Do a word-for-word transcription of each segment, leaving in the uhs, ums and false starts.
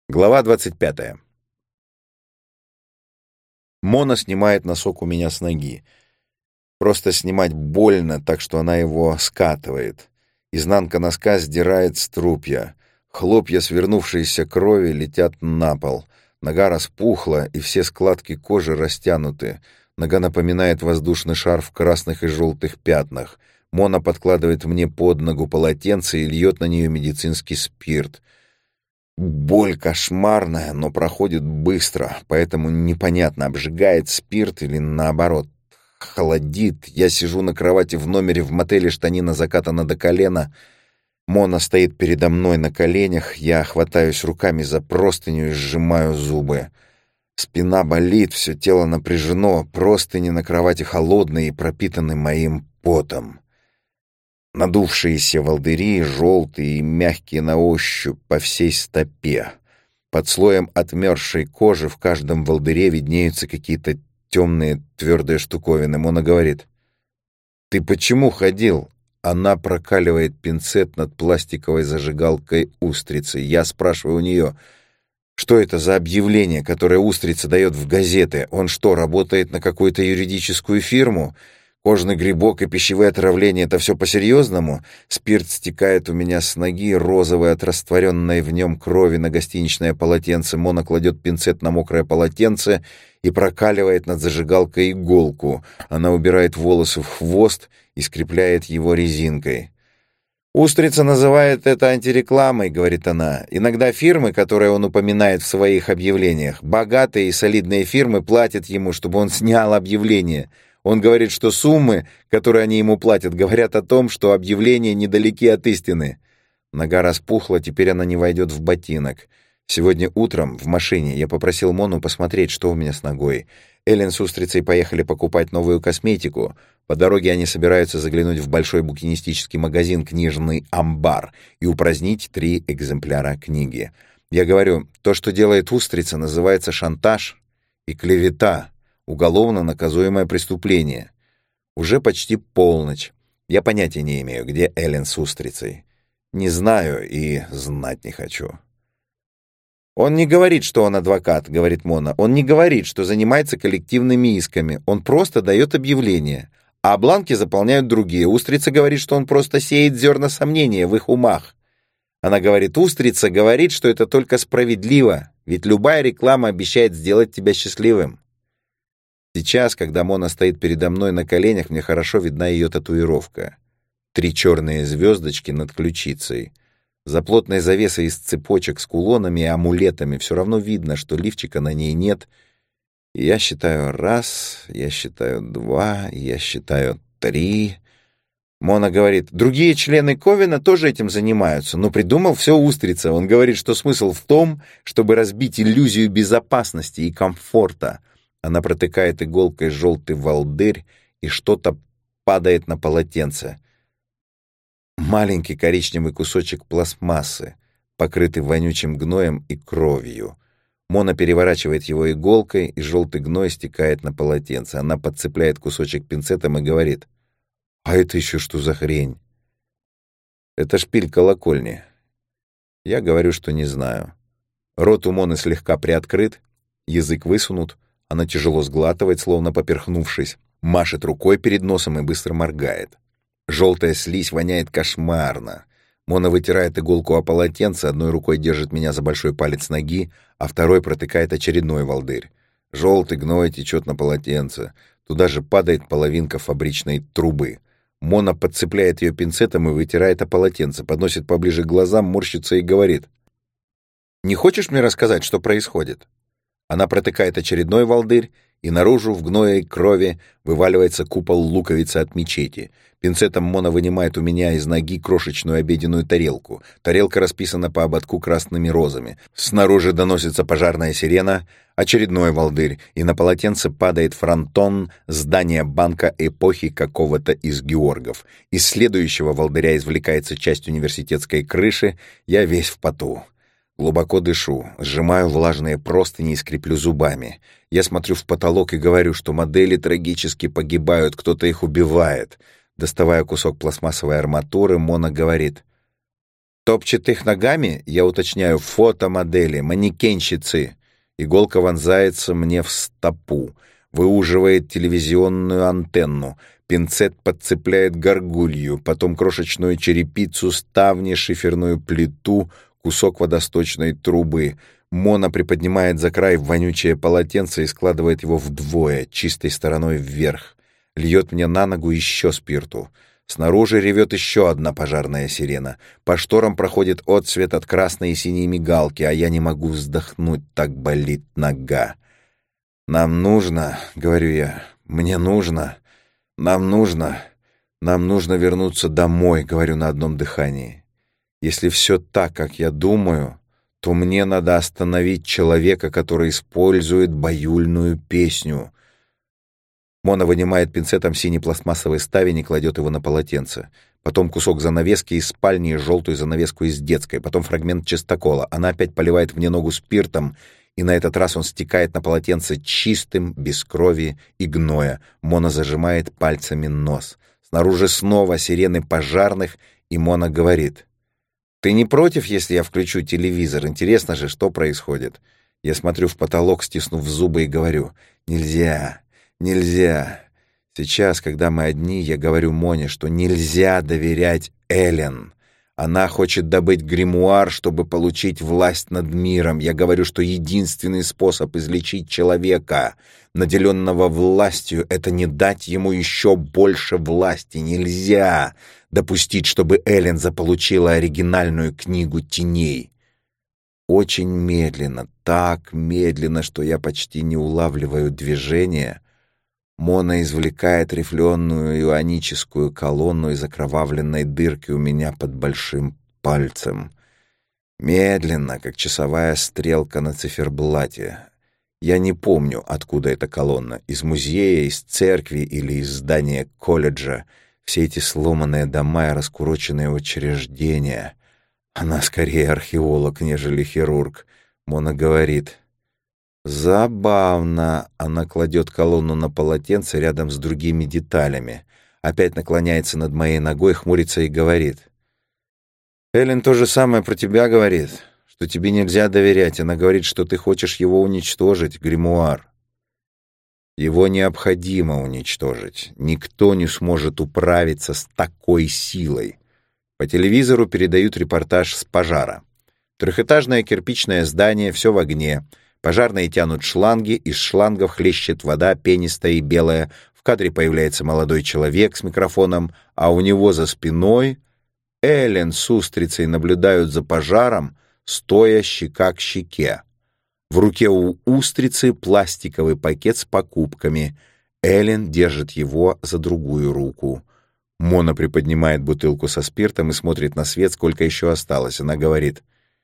Глава двадцать пятая. Мона снимает носок у меня с ноги. Просто снимать больно, так что она его скатывает. Изнанка носка сдирает струпья. Хлопья свернувшейся крови летят на пол. Нога распухла, и все складки кожи растянуты. Нога напоминает воздушный шар в красных и желтых пятнах. Мона подкладывает мне под ногу полотенце и льет на нее медицинский спирт. Боль кошмарная, но проходит быстро, поэтому непонятно, обжигает спирт или наоборот холодит. Я сижу на кровати в номере в мотеле, штанина закатана до колена. Мона стоит передо мной на коленях, я хватаюсь руками за простыню и сжимаю зубы. Спина болит, все тело напряжено, простыни на кровати холодные и пропитаны моим потом. Надувшиеся волдыри, желтые и мягкие на ощупь по всей стопе. Под слоем отмерзшей кожи в каждом волдыре виднеются какие-то темные твердые штуковины. Мона говорит: «Ты почему ходил?» Она прокаливает пинцет над пластиковой зажигалкой устрицы. Я спрашиваю у нее: «Что это за объявление, которое устрица дает в газеты? Он что, работает на какую-то юридическую фирму?» Кожный грибок и пищевые отравления — это все по-серьезному? Спирт стекает у меня с ноги, розовый от растворенной в нем крови на гостиничное полотенце. Мона кладет пинцет на мокрое полотенце и прокаливает над зажигалкой иголку. Она убирает волосы в хвост и скрепляет его резинкой. «Устрица называет это антирекламой», — говорит она. «Иногда фирмы, которые он упоминает в своих объявлениях, богатые и солидные фирмы платят ему, чтобы он снял объявление. Он говорит, что суммы, которые они ему платят, говорят о том, что объявления недалеки от истины». Нога распухла, теперь она не войдет в ботинок. Сегодня утром в машине я попросил Мону посмотреть, что у меня с ногой. Эллен с устрицей поехали покупать новую косметику. По дороге они собираются заглянуть в большой букинистический магазин «Книжный амбар» и упразднить три экземпляра книги. Я говорю, то, что делает устрица, называется шантаж и клевета. Уголовно наказуемое преступление. Уже почти полночь. Я понятия не имею, где Эллен с устрицей. Не знаю и знать не хочу. «Он не говорит, что он адвокат», — говорит Мона. «Он не говорит, что занимается коллективными исками. Он просто дает объявление. А бланки заполняют другие. Устрица говорит, что он просто сеет зерна сомнения в их умах. Она говорит, устрица говорит, что это только справедливо, ведь любая реклама обещает сделать тебя счастливым». Сейчас, когда Мона стоит передо мной на коленях, мне хорошо видна ее татуировка. Три черные звездочки над ключицей. За плотной завесой из цепочек с кулонами и амулетами все равно видно, что лифчика на ней нет. И я считаю раз, я считаю два, я считаю три. Мона говорит, другие члены Ковена тоже этим занимаются, но придумал все устрица. Он говорит, что смысл в том, чтобы разбить иллюзию безопасности и комфорта. Она протыкает иголкой желтый волдырь, и что-то падает на полотенце. Маленький коричневый кусочек пластмассы, покрытый вонючим гноем и кровью. Мона переворачивает его иголкой, и желтый гной стекает на полотенце. Она подцепляет кусочек пинцетом и говорит, «А это еще что за хрень?» «Это шпиль колокольни». Я говорю, что не знаю. Рот у Моны слегка приоткрыт, язык высунут. Она тяжело сглатывает, словно поперхнувшись, машет рукой перед носом и быстро моргает. Желтая слизь воняет кошмарно. Мона вытирает иголку о полотенце, одной рукой держит меня за большой палец ноги, а второй протыкает очередной волдырь. Желтый гной течет на полотенце. Туда же падает половинка фабричной трубы. Мона подцепляет ее пинцетом и вытирает о полотенце, подносит поближе к глазам, морщится и говорит, «Не хочешь мне рассказать, что происходит?» Она протыкает очередной волдырь, и наружу в гное и крови вываливается купол луковицы от мечети. Пинцетом Мона вынимает у меня из ноги крошечную обеденную тарелку. Тарелка расписана по ободку красными розами. Снаружи доносится пожарная сирена, очередной волдырь, и на полотенце падает фронтон здания банка эпохи какого-то из Георгов. Из следующего волдыря извлекается часть университетской крыши. Я весь в поту. Глубоко дышу, сжимаю влажные простыни и скреплю зубами. Я смотрю в потолок и говорю, что модели трагически погибают, кто-то их убивает. Доставая кусок пластмассовой арматуры, Мона говорит, Топчет их ногами, я уточняю, фотомодели, манекенщицы. Иголка вонзается мне в стопу, выуживает телевизионную антенну, пинцет подцепляет горгулью, потом крошечную черепицу, ставни, шиферную плиту, кусок водосточной трубы. Мона приподнимает за край вонючее полотенце и складывает его вдвое, чистой стороной вверх. Льет мне на ногу еще спирту. Снаружи ревет еще одна пожарная сирена. По шторам проходит отсвет от красной и синей мигалки, а я не могу вздохнуть, так болит нога. «Нам нужно», — говорю я, — «мне нужно, нам нужно, нам нужно вернуться домой», — говорю на одном дыхании. «Если все так, как я думаю, то мне надо остановить человека, который использует баюльную песню». Мона вынимает пинцетом синий пластмассовый ставень и кладет его на полотенце. Потом кусок занавески из спальни и желтую занавеску из детской. Потом фрагмент чистокола. Она опять поливает мне ногу спиртом, и на этот раз он стекает на полотенце чистым, без крови и гноя. Мона зажимает пальцами нос. Снаружи снова сирены пожарных, и Мона говорит: «Ты не против, если я включу телевизор? Интересно же, что происходит?» Я смотрю в потолок, стиснув зубы, и говорю: «Нельзя». Нельзя. Сейчас, когда мы одни, я говорю Моне, что нельзя доверять Эллен. Она хочет добыть гримуар, чтобы получить власть над миром. Я говорю, что единственный способ излечить человека, наделенного властью, это не дать ему еще больше власти. Нельзя допустить, чтобы Эллен заполучила оригинальную книгу теней. Очень медленно, так медленно, что я почти не улавливаю движения, Мона извлекает рифленую ионическую колонну из окровавленной дырки у меня под большим пальцем. Медленно, как часовая стрелка на циферблате. Я не помню, откуда эта колонна. Из музея, из церкви или из здания колледжа. Все эти сломанные дома и раскуроченные учреждения. Она скорее археолог, нежели хирург. Мона говорит: «Забавно». Она кладет колонну на полотенце рядом с другими деталями. Опять наклоняется над моей ногой, хмурится и говорит: «Эллен то же самое про тебя говорит, что тебе нельзя доверять. Она говорит, что ты хочешь его уничтожить, гримуар. Его необходимо уничтожить. Никто не сможет управиться с такой силой». По телевизору передают репортаж с пожара. Трехэтажное кирпичное здание, все в огне. Пожарные тянут шланги, из шлангов хлещет вода, пенистая и белая. В кадре появляется молодой человек с микрофоном, а у него за спиной Эллен с устрицей наблюдают за пожаром, стоя щека к щеке. В руке у устрицы пластиковый пакет с покупками. Эллен держит его за другую руку. Мона приподнимает бутылку со спиртом и смотрит на свет, сколько еще осталось. Она говорит: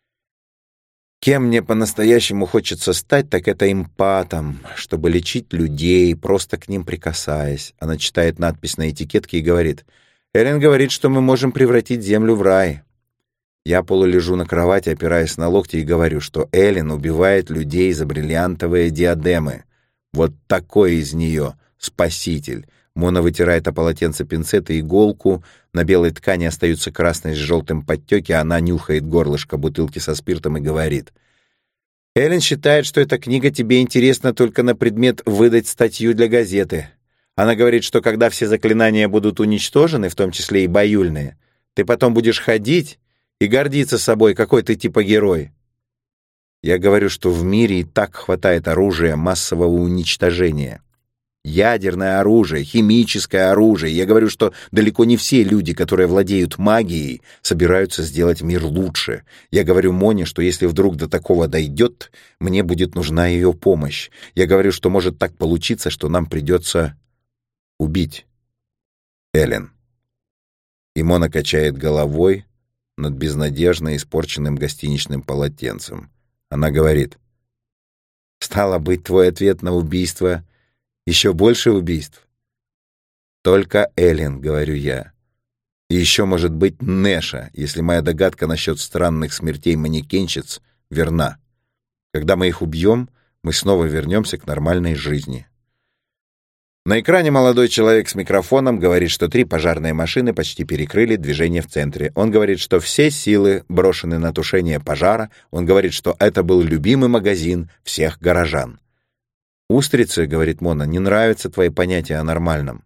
«Кем мне по-настоящему хочется стать, так это эмпатом, чтобы лечить людей, просто к ним прикасаясь». Она читает надпись на этикетке и говорит: «Эллен говорит, что мы можем превратить землю в рай». Я полулежу на кровати, опираясь на локти, и говорю, что Эллен убивает людей за бриллиантовые диадемы. Вот такой из нее спаситель. Мона вытирает о полотенце пинцет и иголку. На белой ткани остаются красные с желтым подтеки, а она нюхает горлышко бутылки со спиртом и говорит: «Эллен считает, что эта книга тебе интересна только на предмет выдать статью для газеты. Она говорит, что когда все заклинания будут уничтожены, в том числе и баюльные, ты потом будешь ходить и гордиться собой, какой ты типа герой». Я говорю, что в мире и так хватает оружия массового уничтожения. Ядерное оружие, химическое оружие. Я говорю, что далеко не все люди, которые владеют магией, собираются сделать мир лучше. Я говорю Моне, что если вдруг до такого дойдет, мне будет нужна ее помощь. Я говорю, что может так получиться, что нам придется убить Эллен. И Мона качает головой над безнадежно испорченным гостиничным полотенцем. Она говорит: «Стало быть, твой ответ на убийство — еще больше убийств?» «Только Эллен», — говорю я. «И еще, может быть, Нэша, если моя догадка насчет странных смертей манекенщиц верна. Когда мы их убьем, мы снова вернемся к нормальной жизни». На экране молодой человек с микрофоном говорит, что три пожарные машины почти перекрыли движение в центре. Он говорит, что все силы брошены на тушение пожара. Он говорит, что это был любимый магазин всех горожан. «Устрицы, — говорит Мона, — не нравятся твои понятия о нормальном».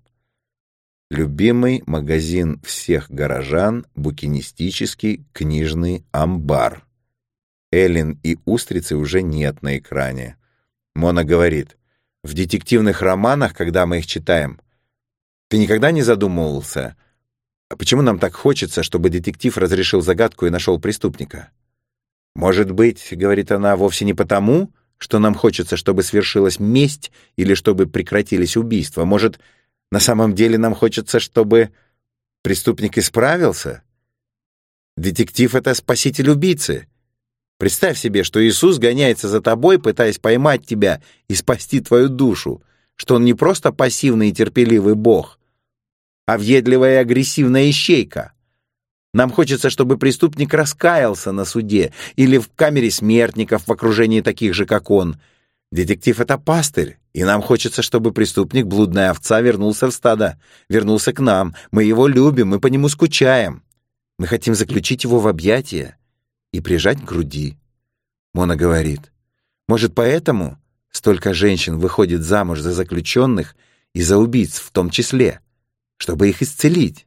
Любимый магазин всех горожан — букинистический книжный амбар. Эллен и Устрицы уже нет на экране. Мона говорит: в детективных романах, когда мы их читаем, ты никогда не задумывался, почему нам так хочется, чтобы детектив разрешил загадку и нашел преступника? Может быть, — говорит она, — вовсе не потому, что нам хочется, чтобы свершилась месть или чтобы прекратились убийства. Может, на самом деле нам хочется, чтобы преступник исправился? Детектив — это спаситель убийцы. Представь себе, что Иисус гоняется за тобой, пытаясь поймать тебя и спасти твою душу, что он не просто пассивный и терпеливый Бог, а въедливая и агрессивная ищейка. Нам хочется, чтобы преступник раскаялся на суде или в камере смертников в окружении таких же, как он. Детектив — это пастырь, и нам хочется, чтобы преступник, блудная овца, вернулся в стадо, вернулся к нам. Мы его любим, мы по нему скучаем. Мы хотим заключить его в объятия и прижать к груди. Мона говорит: может, поэтому столько женщин выходит замуж за заключенных и за убийц в том числе, чтобы их исцелить?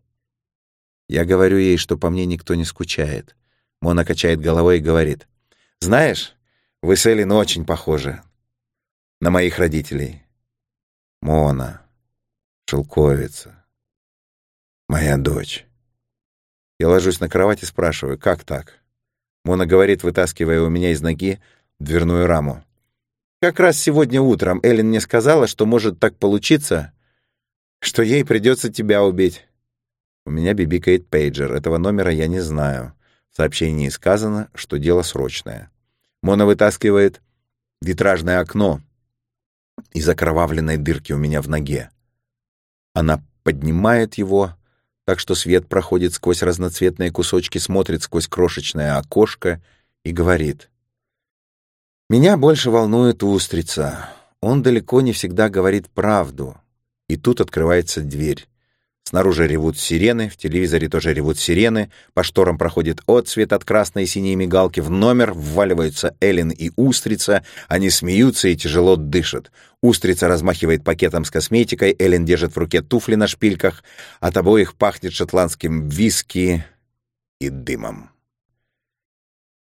Я говорю ей, что по мне никто не скучает. Мона качает головой и говорит: знаешь, вы с Эллен очень похожи на моих родителей. Мона, шелковица, моя дочь. Я ложусь на кровать и спрашиваю: как так? Мона говорит, вытаскивая у меня из ноги дверную раму: как раз сегодня утром Эллен мне сказала, что может так получиться, что ей придется тебя убить. У меня бибикает пейджер. Этого номера я не знаю. В сообщении сказано, что дело срочное. Мона вытаскивает витражное окно из окровавленной дырки у меня в ноге. Она поднимает его так, что свет проходит сквозь разноцветные кусочки, смотрит сквозь крошечное окошко и говорит: «Меня больше волнует Устрица. Он далеко не всегда говорит правду». И тут открывается дверь. Снаружи ревут сирены, в телевизоре тоже ревут сирены, по шторам проходит отсвет от красной и синей мигалки, в номер вваливаются Эллен и Устрица, они смеются и тяжело дышат. Устрица размахивает пакетом с косметикой, Эллен держит в руке туфли на шпильках, от обоих пахнет шотландским виски и дымом.